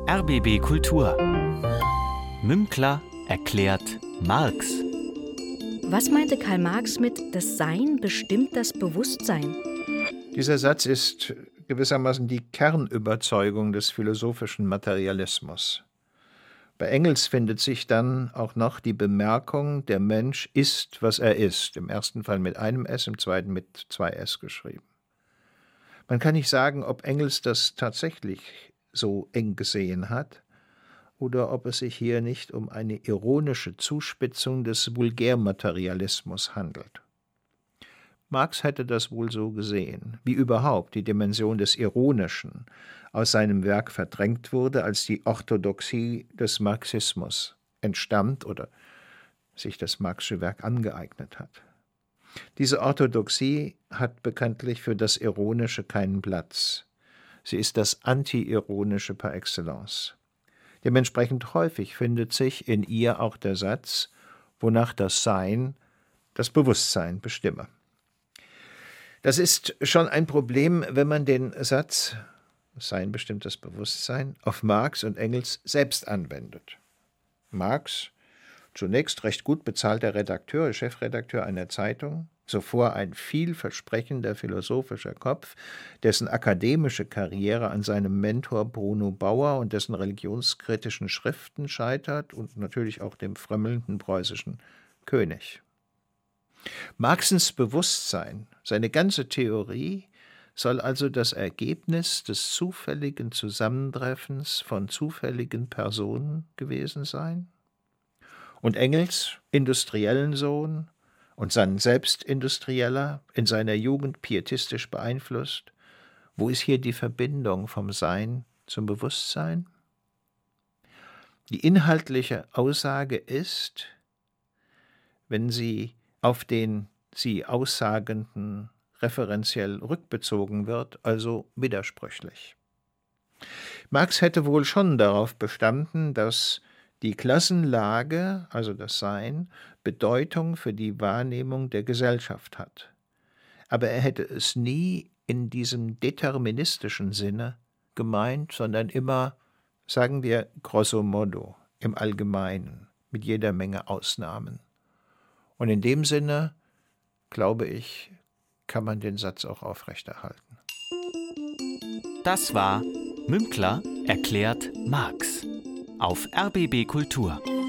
RBB Kultur. Münkler erklärt Marx. Was meinte Karl Marx mit „Das Sein bestimmt das Bewusstsein"? Dieser Satz ist gewissermaßen die Kernüberzeugung des philosophischen Materialismus. Bei Engels findet sich dann auch noch die Bemerkung, der Mensch ist, was er ist. Im ersten Fall mit einem S, im zweiten mit 2 S geschrieben. Man kann nicht sagen, ob Engels das tatsächlich so eng gesehen hat oder ob es sich hier nicht um eine ironische Zuspitzung des Vulgärmaterialismus handelt. Marx hätte das wohl so gesehen, wie überhaupt die Dimension des Ironischen aus seinem Werk verdrängt wurde, als die Orthodoxie des Marxismus entstammt oder sich das Marxische Werk angeeignet hat. Diese Orthodoxie hat bekanntlich für das Ironische keinen Platz. Sie ist das Anti-Ironische par excellence. Dementsprechend häufig findet sich in ihr auch der Satz, wonach das Sein das Bewusstsein bestimme. Das ist schon ein Problem, wenn man den Satz „Das Sein bestimmt das Bewusstsein" auf Marx und Engels selbst anwendet. Marx, zunächst recht gut bezahlter Redakteur, Chefredakteur einer Zeitung, zuvor ein vielversprechender philosophischer Kopf, dessen akademische Karriere an seinem Mentor Bruno Bauer und dessen religionskritischen Schriften scheitert und natürlich auch dem frömmelnden preußischen König. Marxens Bewusstsein, seine ganze Theorie, soll also das Ergebnis des zufälligen Zusammentreffens von zufälligen Personen gewesen sein? Und Engels, industriellen Sohn und sein Selbstindustrieller, in seiner Jugend pietistisch beeinflusst, wo ist hier die Verbindung vom Sein zum Bewusstsein? Die inhaltliche Aussage ist, wenn sie auf den sie Aussagenden referenziell rückbezogen wird, also widersprüchlich. Marx hätte wohl schon darauf bestanden, dass die Klassenlage, also das Sein, Bedeutung für die Wahrnehmung der Gesellschaft hat. Aber er hätte es nie in diesem deterministischen Sinne gemeint, sondern immer, sagen wir, grosso modo, im Allgemeinen, mit jeder Menge Ausnahmen. Und in dem Sinne, glaube ich, kann man den Satz auch aufrechterhalten. Das war Münkler erklärt Marx auf RBB Kultur.